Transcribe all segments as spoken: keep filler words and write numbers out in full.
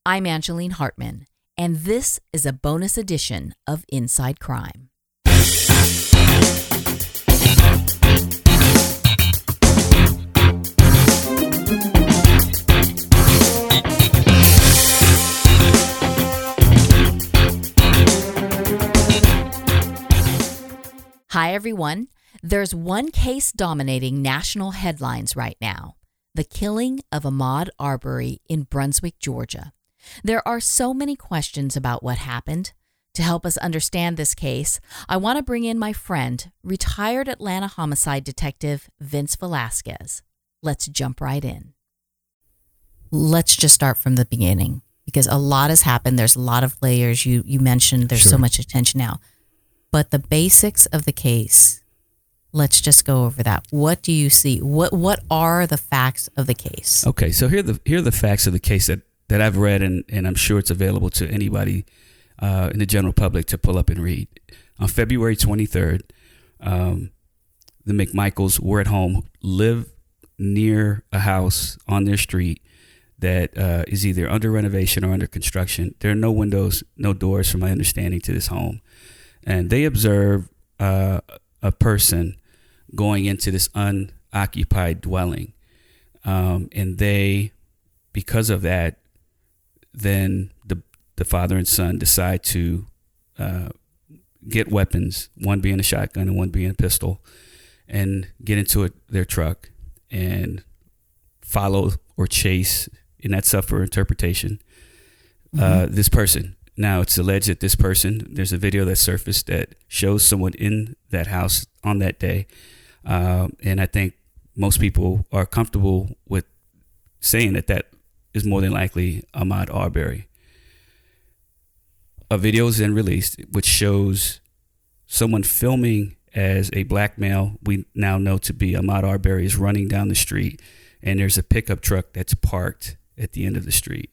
I'm Angeline Hartman, and this is a bonus edition of Inside Crime. Hi, everyone. There's one case dominating national headlines right now: the killing of Ahmaud Arbery in Brunswick, Georgia. There are so many questions about what happened. To help us understand this case, I want to bring in my friend, retired Atlanta homicide detective Vince Velasquez. Let's jump right in. Let's just start from the beginning, because a lot has happened. There's a lot of layers. You you mentioned there's Sure. so much attention now. But the basics of the case, let's just go over that. What do you see? What what are the facts of the case? Okay, so here are the here are the facts of the case that, that I've read, and, and I'm sure it's available to anybody uh, in the general public to pull up and read. On February twenty-third, um, the McMichaels were at home, live near a house on their street that uh, is either under renovation or under construction. There are no windows, no doors, from my understanding, to this home. And they observe uh, a person going into this unoccupied dwelling. Um, and they, because of that, then the the father and son decide to uh, get weapons, one being a shotgun and one being a pistol, and get into it, their truck and follow or chase, and that's up for interpretation, uh, mm-hmm. this person. Now, it's alleged that this person, there's a video that surfaced that shows someone in that house on that day. Uh, and I think most people are comfortable with saying that that is more than likely Ahmaud Arbery. A video is then released which shows someone filming as a black male we now know to be Ahmaud Arbery is running down the street, and there's a pickup truck that's parked at the end of the street.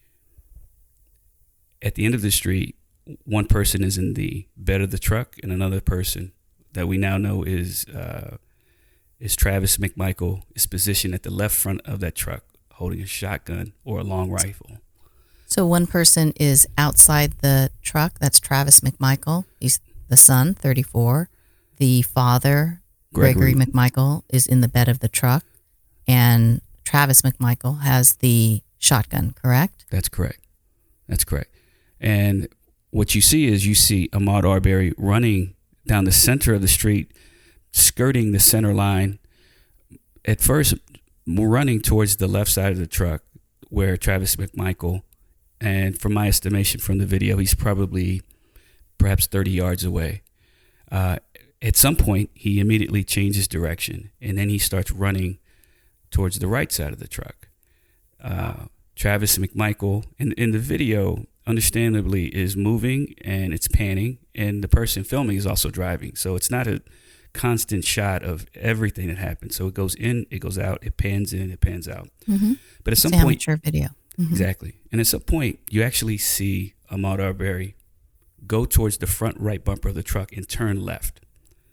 At the end of the street, one person is in the bed of the truck, and another person that we now know is uh, is Travis McMichael is positioned at the left front of that truck, holding a shotgun or a long rifle. So one person is outside the truck. That's Travis McMichael. He's the son, thirty-four. The father, Gregory, Gregory McMichael, is in the bed of the truck, and Travis McMichael has the shotgun, correct? That's correct. That's correct. And what you see is you see Ahmaud Arbery running down the center of the street, skirting the center line. At first, running towards the left side of the truck where Travis McMichael, and from my estimation from the video, he's probably perhaps thirty yards away. Uh, at some point, he immediately changes direction, and then he starts running towards the right side of the truck. Uh, Travis McMichael, in, in the video, understandably, is moving and it's panning, and the person filming is also driving. So it's not a constant shot of everything that happens. So it goes in, it goes out, it pans in, it pans out. Mm-hmm. But at some it's point, amateur video. Mm-hmm. Exactly. And at some point, you actually see Ahmaud Arbery go towards the front right bumper of the truck and turn left.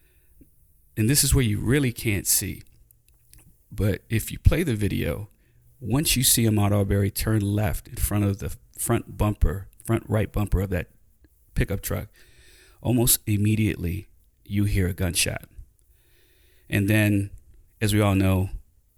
And this is where you really can't see. But if you play the video, once you see Ahmaud Arbery turn left in front of the front bumper, front right bumper of that pickup truck, almost immediately you hear a gunshot. And then, as we all know,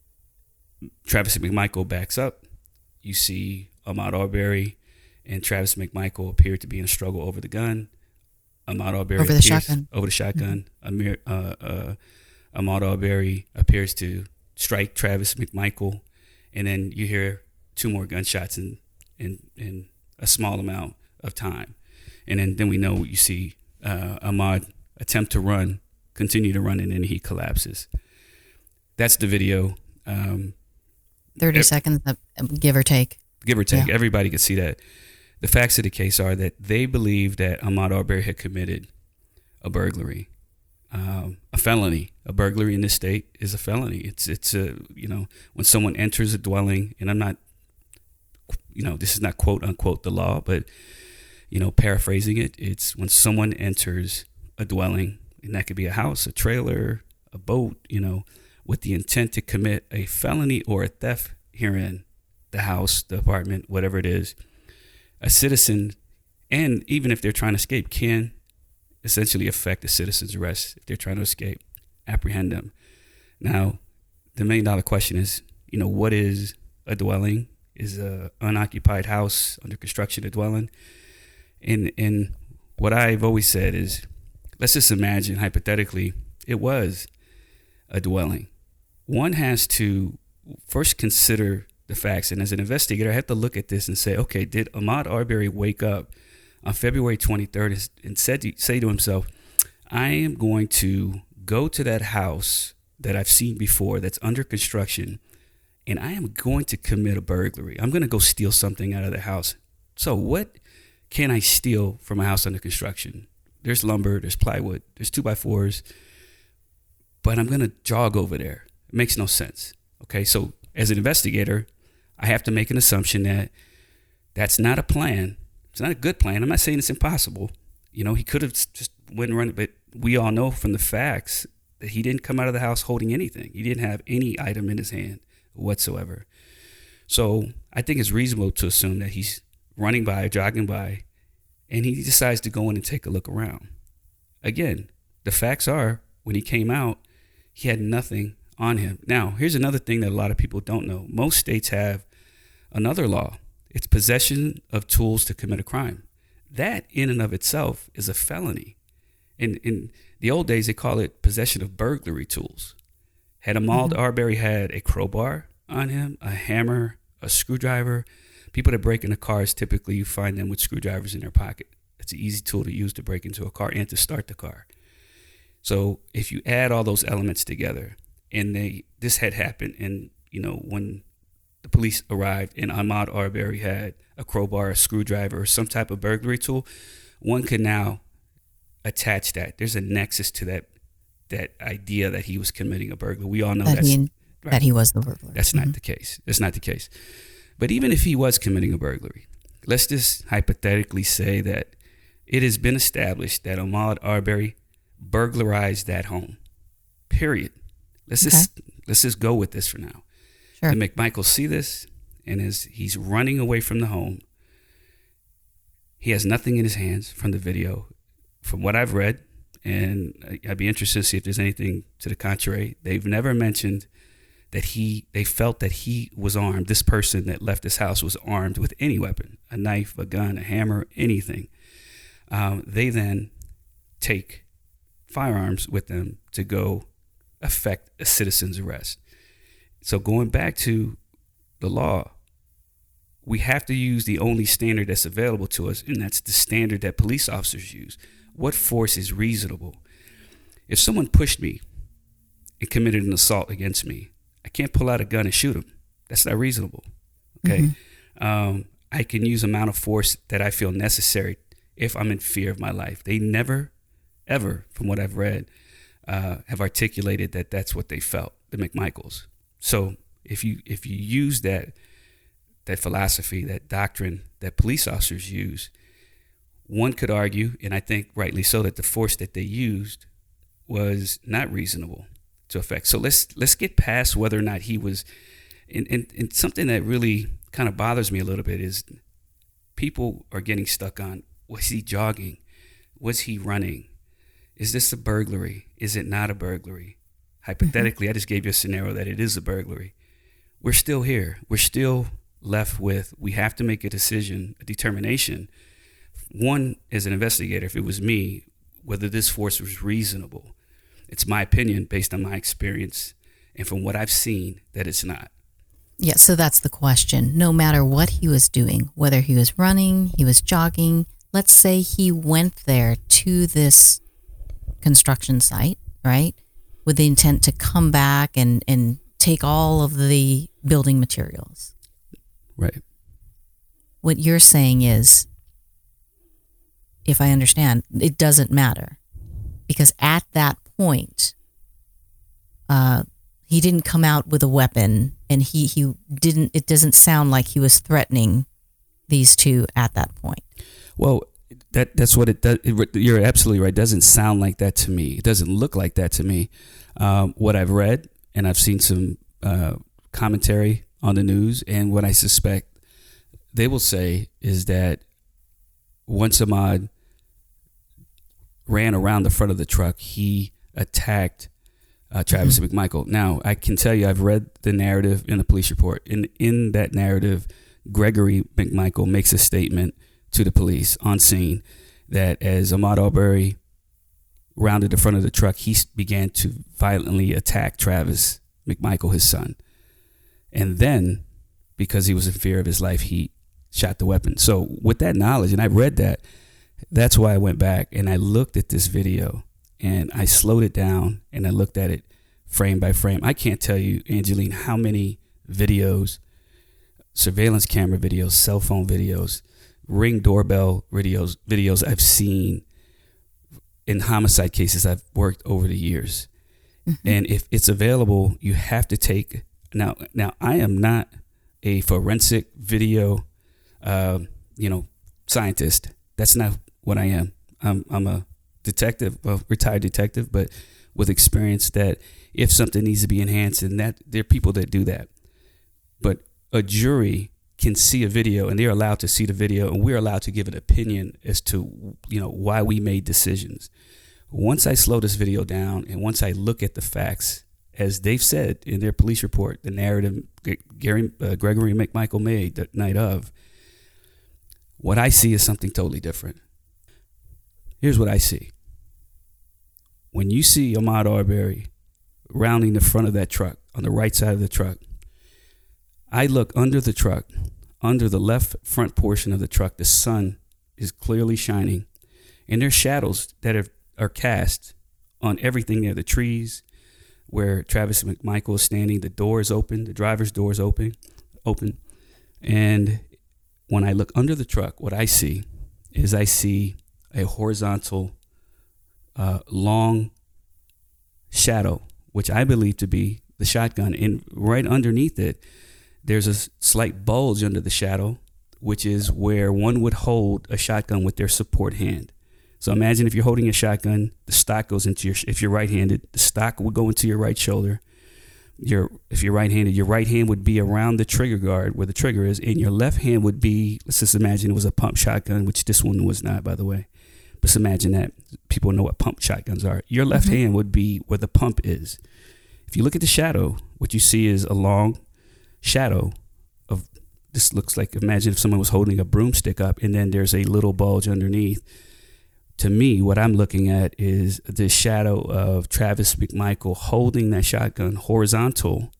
Travis McMichael backs up. You see Ahmaud Arbery and Travis McMichael appear to be in a struggle over the gun. Ahmaud Arbery over the appears, shotgun. Over the shotgun. Mm-hmm. Amir, uh, uh, Ahmaud Arbery appears to strike Travis McMichael, and then you hear two more gunshots in in, in a small amount of time. And then, then we know you see uh, Ahmaud attempt to run, continue to run, and then he collapses. That's the video. Um, thirty ev- seconds, give or take. Give or take. Yeah. Everybody could see that. The facts of the case are that they believe that Ahmaud Arbery had committed a burglary, um, a felony. A burglary in this state is a felony. It's, it's a, you know, when someone enters a dwelling, and I'm not, you know, this is not quote unquote the law, but, you know, paraphrasing it, it's when someone enters a dwelling, and that could be a house, a trailer, a boat, you know, with the intent to commit a felony or a theft herein, the house, the apartment, whatever it is, a citizen, and even if they're trying to escape, can essentially affect a citizen's arrest if they're trying to escape, apprehend them. Now, the million dollar question is, you know, what is a dwelling? Is a unoccupied house under construction a dwelling? And and what I've always said is, let's just imagine hypothetically it was a dwelling. One has to first consider the facts, and as an investigator, I have to look at this and say, okay, did Ahmaud Arbery wake up on February twenty-third and said to, say to himself, I am going to go to that house that I've seen before that's under construction, and I am going to commit a burglary. I'm going to go steal something out of the house. So what can I steal from a house under construction? There's lumber, there's plywood, there's two by fours, but I'm going to jog over there. It makes no sense. Okay, so as an investigator, I have to make an assumption that that's not a plan. It's not a good plan. I'm not saying it's impossible. You know, he could have just went and run, but we all know from the facts that he didn't come out of the house holding anything. He didn't have any item in his hand whatsoever. So I think it's reasonable to assume that he's running by, jogging by, and he decides to go in and take a look around. Again, the facts are when he came out, he had nothing on him. Now, here's another thing that a lot of people don't know. Most states have another law. It's possession of tools to commit a crime. That in and of itself is a felony. In in the old days, they call it possession of burglary tools. Had Ahmaud mm-hmm. Arbery had a crowbar on him, a hammer, a screwdriver, people that break into cars, typically you find them with screwdrivers in their pocket. It's an easy tool to use to break into a car and to start the car. So if you add all those elements together, and they this had happened, and you know when the police arrived and Ahmaud Arbery had a crowbar, a screwdriver, or some type of burglary tool, one could now attach that. There's a nexus to that that idea that he was committing a burglary. We all know that that's he, right. that he was the burglar. That's mm-hmm. not the case. That's not the case. But even if he was committing a burglary, let's just hypothetically say that it has been established that Ahmaud Arbery burglarized that home. Period. Let's okay. just let's just go with this for now. Sure. To make Michael see this, and as he's running away from the home, he has nothing in his hands from the video. From what I've read, and I'd be interested to see if there's anything to the contrary, they've never mentioned that he, they felt that he was armed. This person that left his house was armed with any weapon, a knife, a gun, a hammer, anything. Um, they then take firearms with them to go affect a citizen's arrest. So going back to the law, we have to use the only standard that's available to us, and that's the standard that police officers use. What force is reasonable? If someone pushed me and committed an assault against me, I can't pull out a gun and shoot him. That's not reasonable. Okay. Mm-hmm. Um, I can use amount of force that I feel necessary if I'm in fear of my life. They never, ever, from what I've read, uh, have articulated that that's what they felt, the McMichaels. So if you if you use that that philosophy, that doctrine that police officers use, one could argue, and I think rightly so, that the force that they used was not reasonable to affect. So let's let's get past whether or not he was, and, and, and something that really kind of bothers me a little bit is people are getting stuck on, was he jogging? Was he running? Is this a burglary? Is it not a burglary? Hypothetically, I just gave you a scenario that it is a burglary. We're still here. We're still left with, we have to make a decision, a determination. One, as an investigator, if it was me, whether this force was reasonable. It's my opinion based on my experience and from what I've seen that it's not. Yeah, so that's the question. No matter what he was doing, whether he was running, he was jogging, let's say he went there to this construction site, right? With the intent to come back and, and take all of the building materials. Right. What you're saying is, if I understand, it doesn't matter. Because at that point, uh, he didn't come out with a weapon, and he, he didn't, it doesn't sound like he was threatening these two at that point. Well, that that's what it does. It, you're absolutely right. It doesn't sound like that to me. It doesn't look like that to me. Um, what I've read, and I've seen some uh, commentary on the news, and what I suspect they will say is that once Ahmaud ran around the front of the truck, he attacked uh, Travis mm-hmm. McMichael. Now, I can tell you, I've read the narrative in the police report. And in that narrative, Gregory McMichael makes a statement to the police on scene that as Ahmaud Arbery rounded the front of the truck, he began to violently attack Travis McMichael, his son. And then, because he was in fear of his life, he shot the weapon. So with that knowledge, and I read that, that's why I went back and I looked at this video and I slowed it down and I looked at it frame by frame. I can't tell you, Angeline, how many videos, surveillance camera videos, cell phone videos, Ring doorbell videos, videos I've seen in homicide cases I've worked over the years. Mm-hmm. And if it's available, you have to take, now, now I am not a forensic video, uh, you know, scientist. That's not what I am. I'm, I'm a detective, a retired detective, but with experience that if something needs to be enhanced, and that there are people that do that. But a jury can see a video and they're allowed to see the video and we're allowed to give an opinion as to, you know, why we made decisions. Once I slow this video down and once I look at the facts, as they've said in their police report, the narrative Gary, uh, Gregory McMichael made the night of, what I see is something totally different. Here's what I see. When you see Ahmaud Arbery rounding the front of that truck, on the right side of the truck, I look under the truck, under the left front portion of the truck, the sun is clearly shining, and there's shadows that are, are cast on everything there, the trees, where Travis McMichael is standing, the door is open, the driver's door is open, open. And when I look under the truck, what I see is I see a horizontal, uh, long shadow, which I believe to be the shotgun. And right underneath it, there's a slight bulge under the shadow, which is where one would hold a shotgun with their support hand. So imagine if you're holding a shotgun, the stock goes into your, if you're right-handed, the stock would go into your right shoulder. Your, if you're right-handed, your right hand would be around the trigger guard where the trigger is, and your left hand would be, let's just imagine it was a pump shotgun, which this one was not, by the way. But just imagine that. People know what pump shotguns are. Your left mm-hmm. hand would be where the pump is. If you look at the shadow, what you see is a long shadow of, this looks like, imagine if someone was holding a broomstick up and then there's a little bulge underneath. To me, what I'm looking at is the shadow of Travis McMichael holding that shotgun horizontal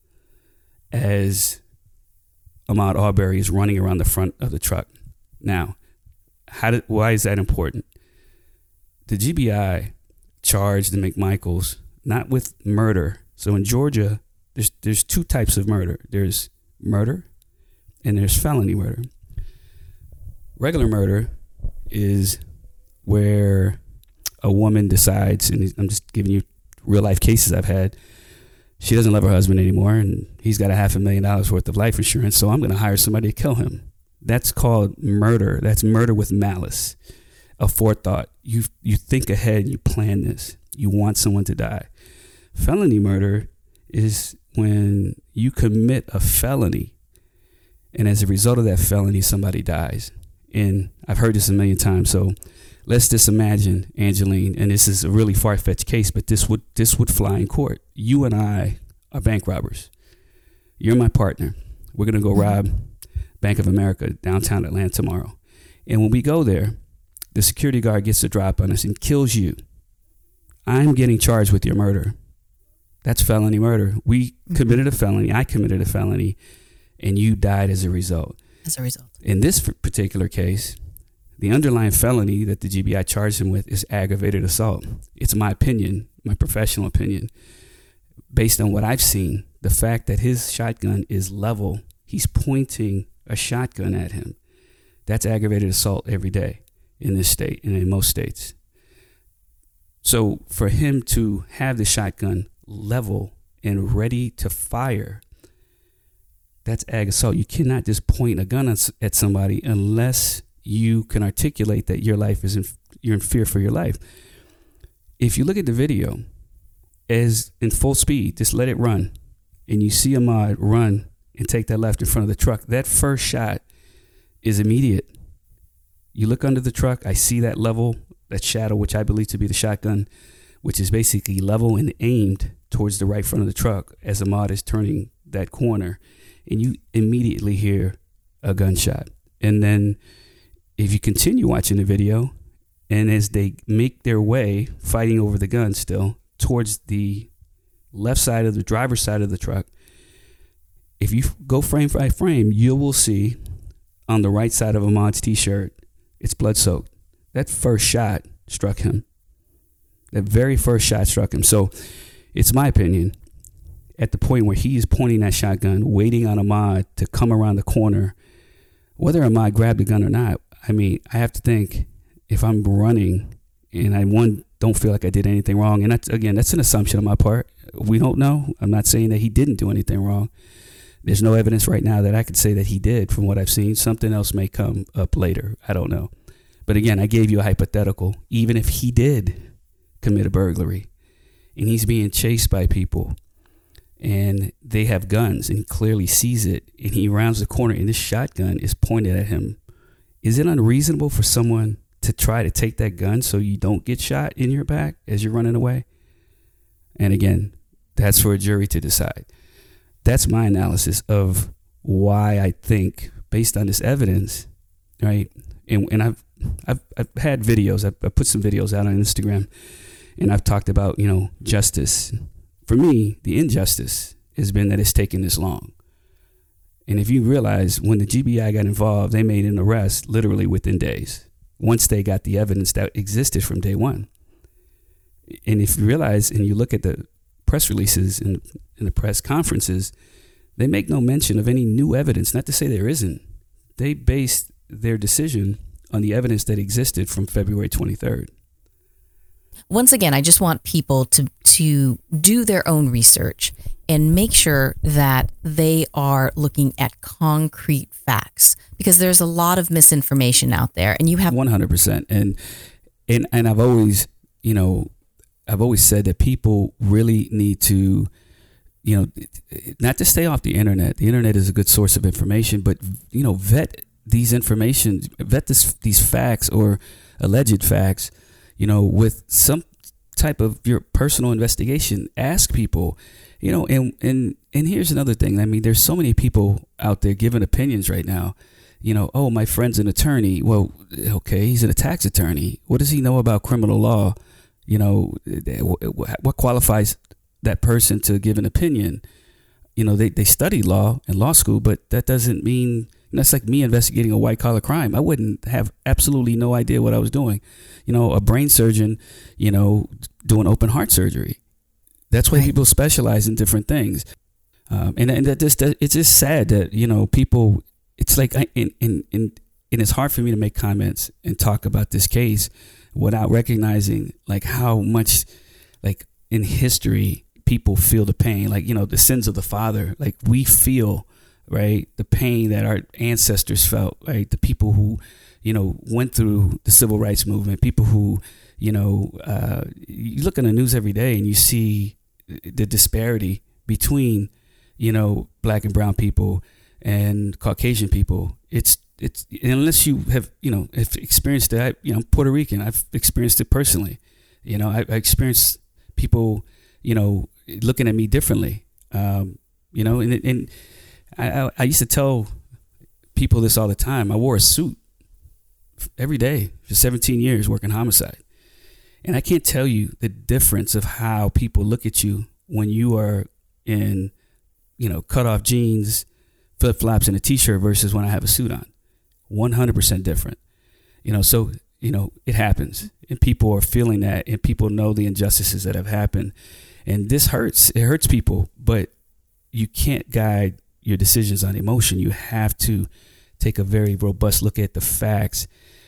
as Ahmaud Arbery is running around the front of the truck. Now, how did, why is that important? The G B I charged the McMichaels not with murder. So in Georgia, there's there's two types of murder. There's murder and there's felony murder. Regular murder is where a woman decides, and I'm just giving you real life cases I've had, she doesn't love her husband anymore and he's got a half a million dollars worth of life insurance, so I'm going to hire somebody to kill him. That's called murder. That's murder with malice, a forethought. You you think ahead, you plan this. You want someone to die. Felony murder is when you commit a felony and as a result of that felony, somebody dies. And I've heard this a million times. So let's just imagine, Angeline, and this is a really far-fetched case, but this would this would fly in court. You and I are bank robbers. You're my partner. We're going to go rob Bank of America downtown Atlanta tomorrow. And when we go there, the security guard gets a drop on us and kills you. I'm getting charged with your murder. That's felony murder. We committed a felony. I committed a felony, and you died as a result. As a result. In this particular case, the underlying felony that the G B I charged him with is aggravated assault. It's my opinion, my professional opinion, based on what I've seen, the fact that his shotgun is level, he's pointing a shotgun at him. That's aggravated assault every day in this state and in most states. So for him to have the shotgun level and ready to fire, that's ag assault. You cannot just point a gun at somebody unless you can articulate that your life is in, you're in fear for your life. If you look at the video as in full speed, just let it run, and you see Ahmaud run and take that left in front of the truck, that first shot is immediate. You look under the truck, I see that level, that shadow, which I believe to be the shotgun, which is basically level and aimed towards the right front of the truck as Ahmaud is turning that corner. And you immediately hear a gunshot. And then if you continue watching the video, and as they make their way, fighting over the gun still, towards the left side of the driver's side of the truck, if you go frame by frame, you will see on the right side of Ahmaud's t-shirt, it's blood soaked. That first shot struck him. That very first shot struck him. So it's my opinion, at the point where he is pointing that shotgun, waiting on Ahmaud to come around the corner, whether Ahmaud grabbed the gun or not, I mean, I have to think, if I'm running and I, one, don't feel like I did anything wrong, and that's, again, that's an assumption on my part. We don't know. I'm not saying that he didn't do anything wrong. There's no evidence right now that I could say that he did from what I've seen. Something else may come up later. I don't know. But again, I gave you a hypothetical. Even if he did commit a burglary and he's being chased by people and they have guns and he clearly sees it and he rounds the corner and this shotgun is pointed at him, is it unreasonable for someone to try to take that gun so you don't get shot in your back as you're running away? And again, that's for a jury to decide. That's my analysis of why I think, based on this evidence, right? And and I've I've, I've had videos. I've, I've put some videos out on Instagram, and I've talked about, you know, justice. For me, the injustice has been that it's taken this long. And if you realize, when the G B I got involved, they made an arrest literally within days, once they got the evidence that existed from day one. And if you realize, and you look at the press releases and, and the press conferences, they make no mention of any new evidence. Not to say there isn't. They based their decision on the evidence that existed from February twenty-third. Once again, I just want people to to do their own research and make sure that they are looking at concrete facts, because there's a lot of misinformation out there, and you have one hundred percent. And and and I've always, you know, I've always said that people really need to, you know, not to stay off the internet. The internet is a good source of information, but, you know, vet these information, vet this, these facts or alleged facts, you know, with some type of your personal investigation. Ask people, you know, and, and, and here's another thing. I mean, there's so many people out there giving opinions right now. You know, oh, my friend's an attorney. Well, okay, he's a tax attorney. What does he know about criminal law? You know, what qualifies that person to give an opinion? You know, they, they study law in law school, but that doesn't mean, that's like me investigating a white collar crime. I wouldn't have absolutely no idea what I was doing. You know, a brain surgeon, you know, doing open heart surgery. That's why right. People specialize in different things. Um, and and that just, that, it's just sad that, you know, people, it's like, in, in, in, and it's hard for me to make comments and talk about this case without recognizing like how much, like, in history, people feel the pain, like, you know, the sins of the father. Like, we feel, right, the pain that our ancestors felt, right? The people who, you know, went through the civil rights movement, people who, you know, uh, you look in the news every day and you see the disparity between, you know, black and brown people and Caucasian people. It's, it's, unless you have, you know, have experienced it. I, you know, I'm Puerto Rican. I've experienced it personally. You know, I, I experienced people, you know, looking at me differently. Um, you know, and, and I, I used to tell people this all the time. I wore a suit every day for seventeen years working homicide. And I can't tell you the difference of how people look at you when you are in, you know, cut off jeans, flip flops, and a t-shirt versus when I have a suit on. one hundred percent different. You know, so, you know, it happens and people are feeling that, and people know the injustices that have happened. And this hurts. It hurts people, but you can't guide your decisions on emotion. You have to take a very robust look at the facts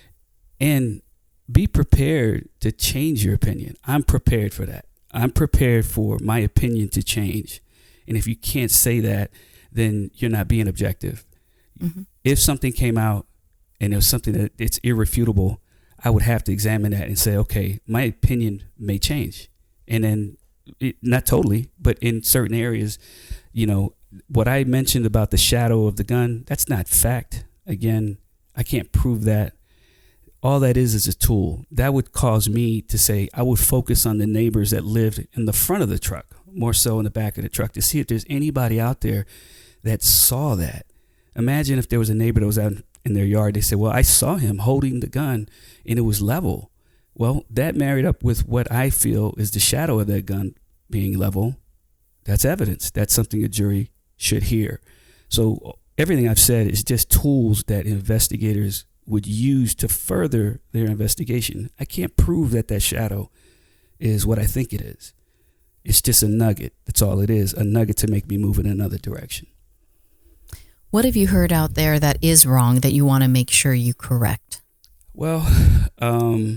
and be prepared to change your opinion. I'm prepared for that. I'm prepared for my opinion to change. And if you can't say that, then you're not being objective. Mm-hmm. If something came out and it was something that it's irrefutable, I would have to examine that and say, okay, my opinion may change. And then it, not totally, but in certain areas, you know, what I mentioned about the shadow of the gun, that's not fact. Again, I can't prove that. all that is is a tool. That would cause me to say I would focus on the neighbors that lived in the front of the truck, more so in the back of the truck, to see if there's anybody out there that saw that. Imagine if there was a neighbor that was out in their yard. They said, well, I saw him holding the gun and it was level. Well, that married up with what I feel is the shadow of that gun being level. That's evidence. That's something a jury should hear. So everything I've said is just tools that investigators would use to further their investigation. I can't prove that that shadow is what I think it is. It's just a nugget. That's all it is, a nugget to make me move in another direction. What have you heard out there that is wrong that you want to make sure you correct? Well, um,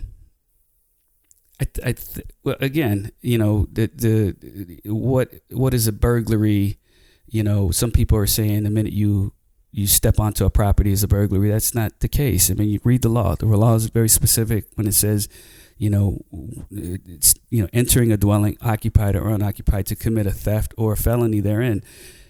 I, I th- well, again, you know, the the what what is a burglary? You know, some people are saying the minute you you step onto a property is a burglary. That's not the case. I mean, you read the law. The law is very specific when it says, you know, it's, you know, entering a dwelling occupied or unoccupied to commit a theft or a felony therein.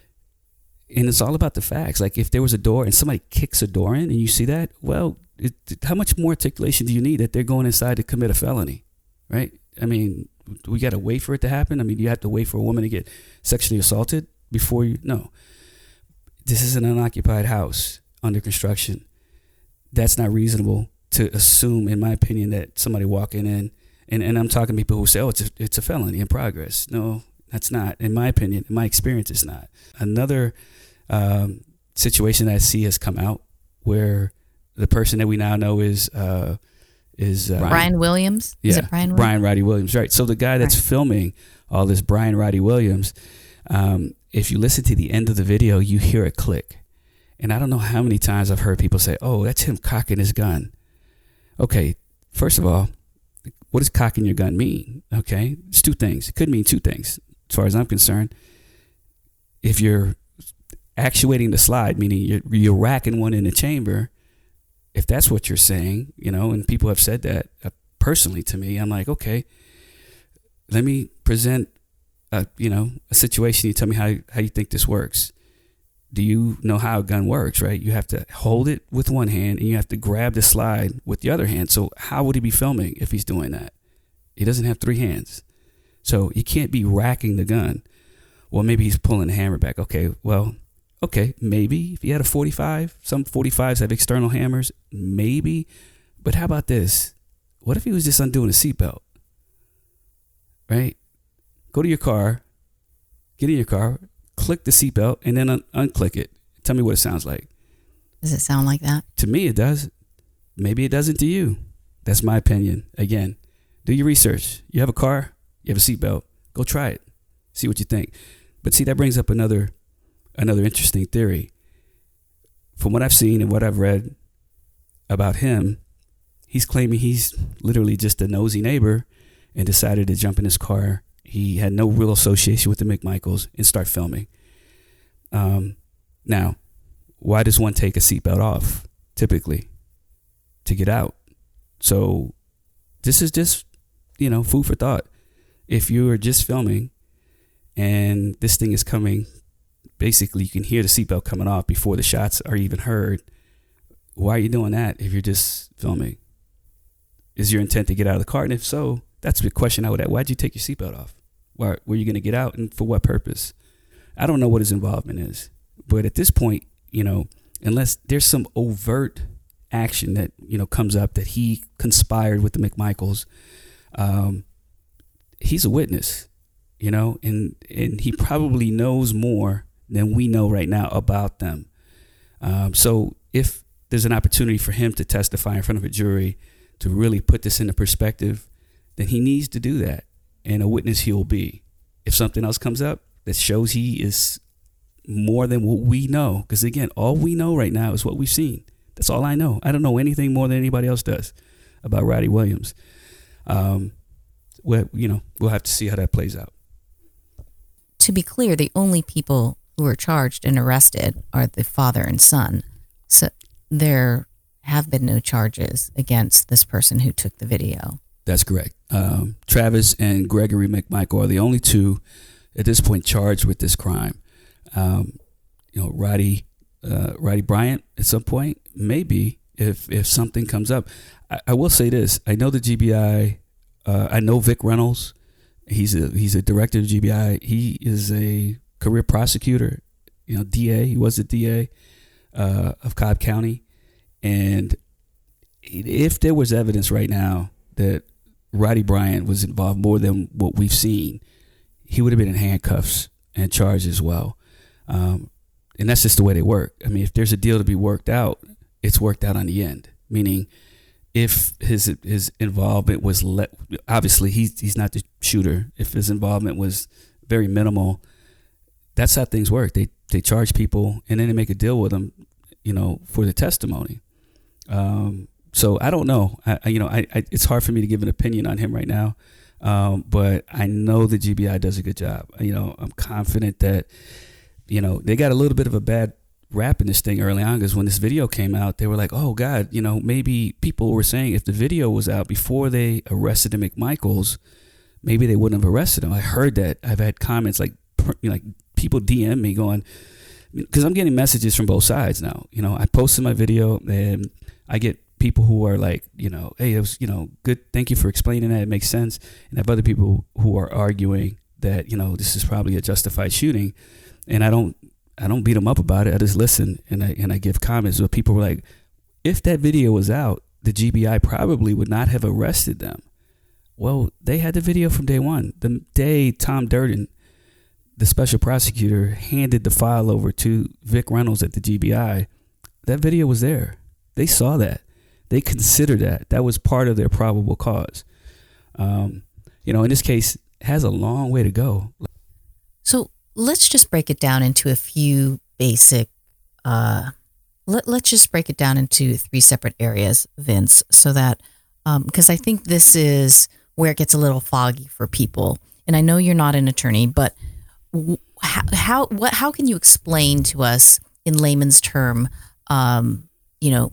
And it's all about the facts. Like if there was a door and somebody kicks a door in and you see that, well, it, how much more articulation do you need that they're going inside to commit a felony, right? I mean, we got to wait for it to happen. I mean, you have to wait for a woman to get sexually assaulted before you, no. This is an unoccupied house under construction. That's not reasonable to assume, in my opinion, that somebody walking in, and, and I'm talking to people who say, oh, it's a, it's a felony in progress. No, that's not. In my opinion, in my experience, it's not. Another um, situation that I see has come out where the person that we now know is uh, is uh, Brian Williams. Yeah, is it Brian Williams? Brian Roddy Williams, right? So the guy that's right. filming all this, Brian Roddy Williams, um, if you listen to the end of the video, you hear a click. And I don't know how many times I've heard people say, oh, that's him cocking his gun. Okay, first of all, what does cocking your gun mean? Okay, it's two things. It could mean two things, as far as I'm concerned. If you're actuating the slide, meaning you're, you're racking one in the chamber, if that's what you're saying, you know, and people have said that uh, personally to me, I'm like, okay, let me present a, you know, a situation. You tell me how, how you think this works. Do you know how a gun works, right? You have to hold it with one hand and you have to grab the slide with the other hand. So how would he be filming if he's doing that? He doesn't have three hands. So you can't be racking the gun. Well, maybe he's pulling the hammer back. Okay, well, okay, maybe if he had a forty-five, some forty-fives have external hammers, maybe. But how about this? What if he was just undoing a seatbelt, right? Go to your car, get in your car, click the seatbelt, and then un- unclick it. Tell me what it sounds like. Does it sound like that? To me, it does. Maybe it doesn't to you. That's my opinion. Again, do your research. You have a car, you have a seatbelt. Go try it. See what you think. But see, that brings up another another interesting theory. From what I've seen and what I've read about him, he's claiming he's literally just a nosy neighbor and decided to jump in his car. He had no real association with the McMichaels and start filming. Um, now, why does one take a seatbelt off typically to get out? So this is just, you know, food for thought. If you are just filming and this thing is coming, basically you can hear the seatbelt coming off before the shots are even heard. Why are you doing that if you're just filming? Is your intent to get out of the car? And if so, that's the question I would ask. Why'd you take your seatbelt off? Why, were you going to get out, and for what purpose? I don't know what his involvement is. But at this point, you know, unless there's some overt action that, you know, comes up that he conspired with the McMichaels, um, he's a witness, you know, and, and he probably knows more than we know right now about them. Um, so if there's an opportunity for him to testify in front of a jury to really put this into perspective, then he needs to do that. And a witness he will be. If something else comes up that shows he is more than what we know, because again, all we know right now is what we've seen. That's all I know. I don't know anything more than anybody else does about Roddy Williams. Um, well, you know, we'll have to see how that plays out. To be clear, the only people who are charged and arrested are the father and son. So there have been no charges against this person who took the video. That's correct. Um, Travis and Gregory McMichael are the only two at this point charged with this crime. Um, you know, Roddy, uh, Roddy Bryant at some point, maybe if if something comes up. I, I will say this: I know the G B I. Uh, I know Vic Reynolds. He's a he's a director of G B I. He is a career prosecutor. You know, D A. He was a D A uh, of Cobb County, and if there was evidence right now that Roddy Bryant was involved more than what we've seen, he would have been in handcuffs and charged as well. Um, and that's just the way they work. I mean, if there's a deal to be worked out, it's worked out on the end. Meaning, if his his involvement was let, obviously he's he's not the shooter. If his involvement was very minimal, that's how things work. They they charge people and then they make a deal with them, you know, for the testimony. Um, so I don't know. I, I you know, I, I it's hard for me to give an opinion on him right now. Um, but I know the G B I does a good job. You know, I'm confident that, you know, they got a little bit of a bad rap in this thing early on, because when this video came out, they were like, oh God, you know, maybe people were saying if the video was out before they arrested the McMichaels, maybe they wouldn't have arrested him. I heard that. I've had comments like, you know, like people D M me going, because I'm getting messages from both sides now. You know, I posted my video and I get people who are like, you know, hey, it was, you know, good. Thank you for explaining that. It makes sense. And I have other people who are arguing that, you know, this is probably a justified shooting. And I don't, I don't beat them up about it. I just listen and I, and I give comments. But people were like, if that video was out, the G B I probably would not have arrested them. Well, they had the video from day one. The day Tom Durden, the special prosecutor, handed the file over to Vic Reynolds at the G B I, that video was there. They saw that. They considered that. That was part of their probable cause. Um, you know, in this case, it has a long way to go. So let's just break it down into a few basic, uh, let, let's just break it down into three separate areas, Vince, so that, um, because I think this is where it gets a little foggy for people. And I know you're not an attorney, but how, how, what, how can you explain to us in layman's term, um, you know,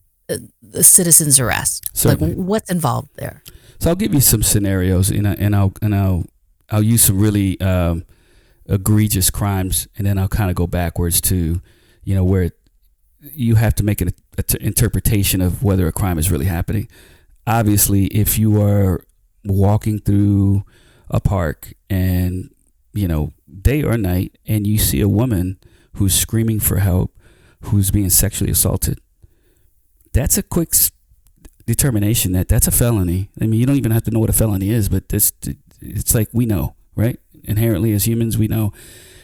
the citizen's arrest? Certainly. Like, what's involved there? So I'll give you some scenarios, and, I, and I'll and I'll I'll use some really um, egregious crimes, and then I'll kind of go backwards to, you know, where you have to make an a t- interpretation of whether a crime is really happening. Obviously, if you are walking through a park and, you know, day or night, and you see a woman who's screaming for help, who's being sexually assaulted, that's a quick determination that that's a felony. I mean, you don't even have to know what a felony is, but this, it's like we know, right? Inherently as humans, we know.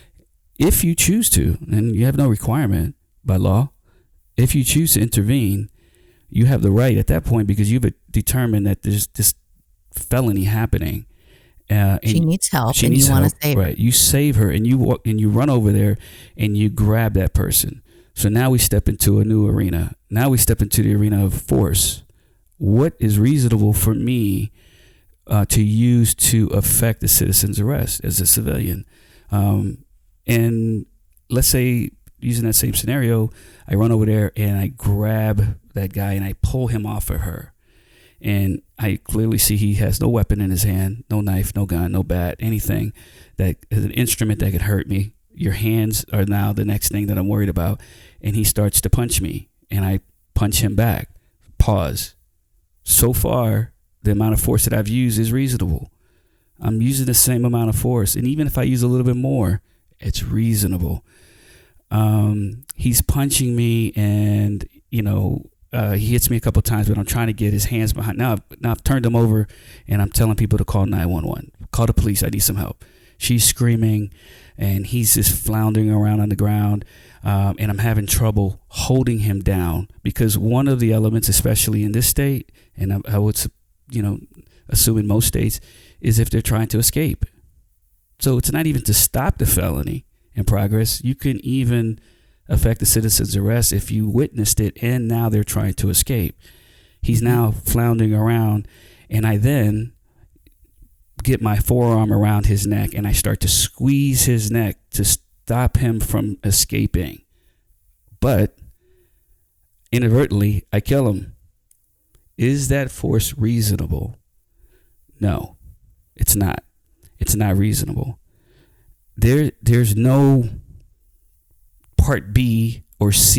If you choose to, and you have no requirement by law, if you choose to intervene, you have the right at that point, because you've determined that there's this felony happening. Uh, she needs help, she and needs you want help, to save her. Right. You save her, and you walk, and you run over there, and you grab that person. So now we step into a new arena. Now we step into the arena of force. What is reasonable for me uh, to use to affect the citizen's arrest as a civilian? Um, and let's say, using that same scenario, I run over there and I grab that guy and I pull him off of her. And I clearly see he has no weapon in his hand, no knife, no gun, no bat, anything that is an instrument that could hurt me. Your hands are now the next thing that I'm worried about. And he starts to punch me, and I punch him back. Pause. So far, the amount of force that I've used is reasonable. I'm using the same amount of force. And even if I use a little bit more, it's reasonable. Um, he's punching me, and, you know, uh, he hits me a couple of times, but I'm trying to get his hands behind. Now, now I've turned him over, and I'm telling people to call nine one one. Call the police. I need some help. She's screaming, and he's just floundering around on the ground. Um, and I'm having trouble holding him down, because one of the elements, especially in this state, and I, I would, you know, assume in most states, is if they're trying to escape. So it's not even to stop the felony in progress. You can even affect the citizen's arrest if you witnessed it and now they're trying to escape. He's now floundering around, and I then get my forearm around his neck and I start to squeeze his neck to stop him from escaping. But inadvertently, I kill him. Is that force reasonable? No, it's not. It's not reasonable. There, there's no part B or C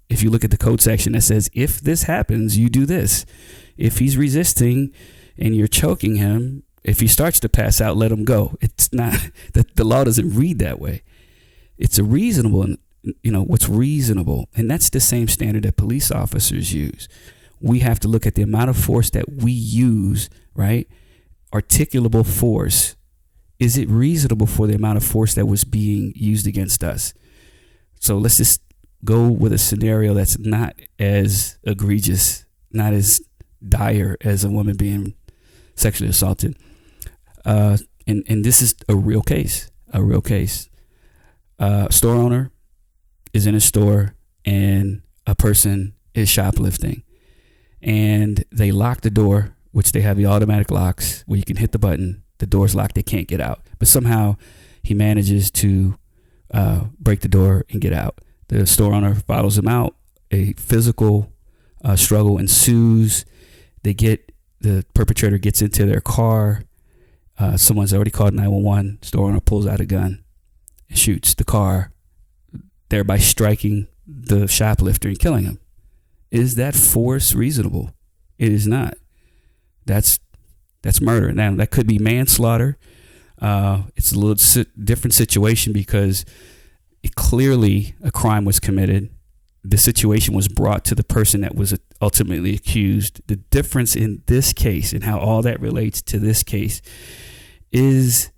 If you look at the code section that says, if this happens, you do this. If he's resisting and you're choking him, if he starts to pass out, let him go. It's not that the law doesn't read that way. It's a reasonable, you know, what's reasonable. And that's the same standard that police officers use. We have to look at the amount of force that we use, right? Articulable force. Is it reasonable for the amount of force that was being used against us? So let's just go with a scenario that's not as egregious, not as dire as a woman being sexually assaulted. Uh, and, and this is a real case, a real case. Uh, store owner is in a store and a person is shoplifting, and they lock the door, which they have the automatic locks where you can hit the button. The door's locked. They can't get out. But somehow he manages to uh, break the door and get out. The store owner follows him out. A physical uh, struggle ensues. They get the perpetrator gets into their car. Uh, someone's already called nine one one. Store owner pulls out a gun and shoots the car, thereby striking the shoplifter and killing him. Is that force reasonable? It is not. That's that's murder. Now, that could be manslaughter. Uh, it's a little si- different situation because it clearly a crime was committed. The situation was brought to the person that was ultimately accused. The difference in this case and how all that relates to this case is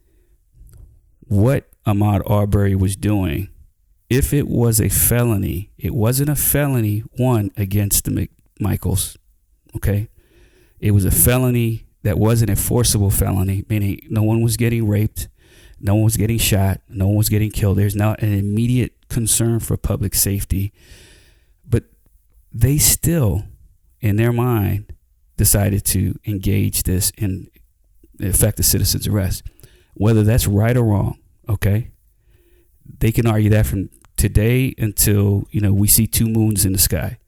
what Ahmaud Arbery was doing. If it was a felony, it wasn't a felony, one, against the McMichaels, okay? It was a felony that wasn't a forcible felony, meaning no one was getting raped, no one was getting shot, no one was getting killed. There's not an immediate concern for public safety. But they still, in their mind, decided to engage this and effect a citizen's arrest. Whether that's right or wrong, okay? They can argue that from today until, you know, we see two moons in the sky.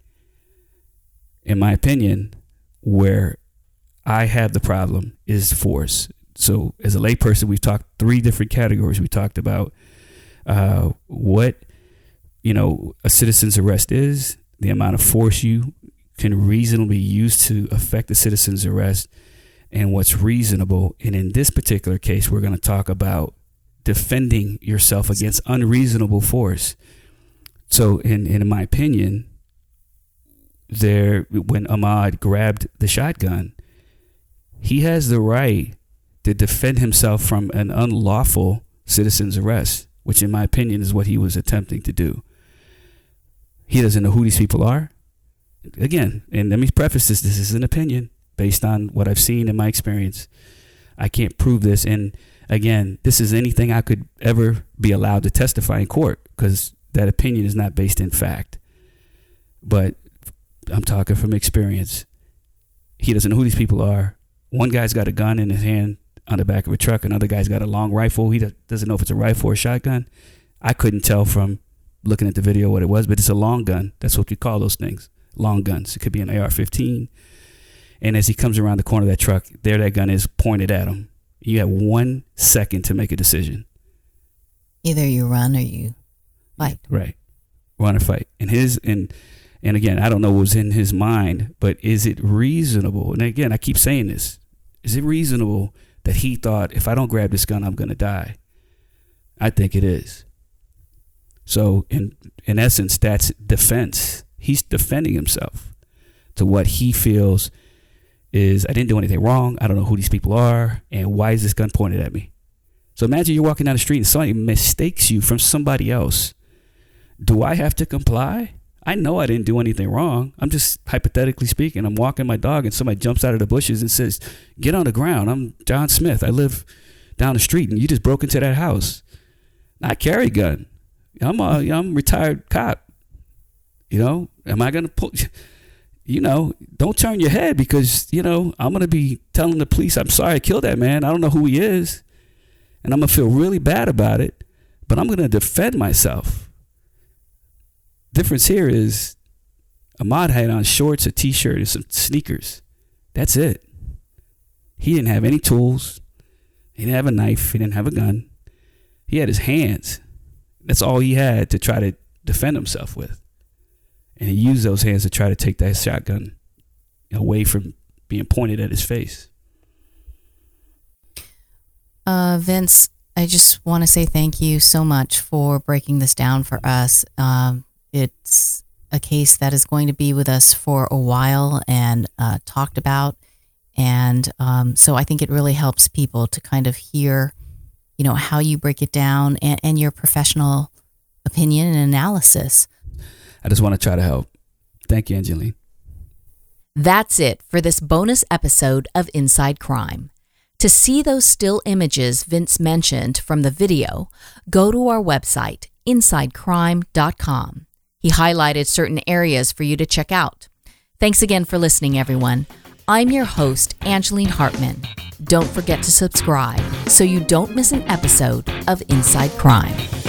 In my opinion, where I have the problem is force. So as a layperson, we've talked three different categories. We talked about uh, what, you know, a citizen's arrest is, the amount of force you can reasonably use to affect a citizen's arrest, and what's reasonable. And in this particular case, we're going to talk about defending yourself against unreasonable force. So in, in my opinion, there, when Ahmaud grabbed the shotgun, he has the right to defend himself from an unlawful citizen's arrest, which in my opinion is what he was attempting to do. He doesn't know who these people are. Again, and let me preface this, this is an opinion based on what I've seen in my experience. I can't prove this. And again, this is anything I could ever be allowed to testify in court because that opinion is not based in fact. But I'm talking from experience. He doesn't know who these people are. One guy's got a gun in his hand on the back of a truck. Another guy's got a long rifle. He doesn't know if it's a rifle or a shotgun. I couldn't tell from looking at the video what it was, but it's a long gun. That's what we call those things, long guns. It could be an A R fifteen. And as he comes around the corner of that truck, there that gun is pointed at him. You have one second to make a decision. Either you run or you fight. Right. Run or fight. And his and and again, I don't know what was in his mind, but is it reasonable? And again, I keep saying this. Is it reasonable that he thought, if I don't grab this gun, I'm going to die? I think it is. So in in essence, that's defense. He's defending himself to what he feels is, I didn't do anything wrong. I don't know who these people are. And why is this gun pointed at me? So imagine you're walking down the street and somebody mistakes you from somebody else. Do I have to comply? I know I didn't do anything wrong. I'm just hypothetically speaking. I'm walking my dog and somebody jumps out of the bushes and says, get on the ground. I'm John Smith. I live down the street and you just broke into that house. I carry a gun. I'm a, I'm a retired cop. You know, am I going to pull? You know, don't turn your head because, you know, I'm going to be telling the police, I'm sorry I killed that man. I don't know who he is. And I'm going to feel really bad about it, but I'm going to defend myself. Difference here is Ahmaud had on shorts, a t-shirt, and some sneakers. That's it. He didn't have any tools. He didn't have a knife. He didn't have a gun. He had his hands. That's all he had to try to defend himself with. And he used those hands to try to take that shotgun away from being pointed at his face. Uh, Vince, I just want to say thank you so much for breaking this down for us. Um, it's a case that is going to be with us for a while and uh, talked about. And um, so I think it really helps people to kind of hear, you know, how you break it down and, and your professional opinion and analysis. I just want to try to help. Thank you, Angeline. That's it for this bonus episode of Inside Crime. To see those still images Vince mentioned from the video, go to our website, inside crime dot com. He highlighted certain areas for you to check out. Thanks again for listening, everyone. I'm your host, Angeline Hartman. Don't forget to subscribe so you don't miss an episode of Inside Crime.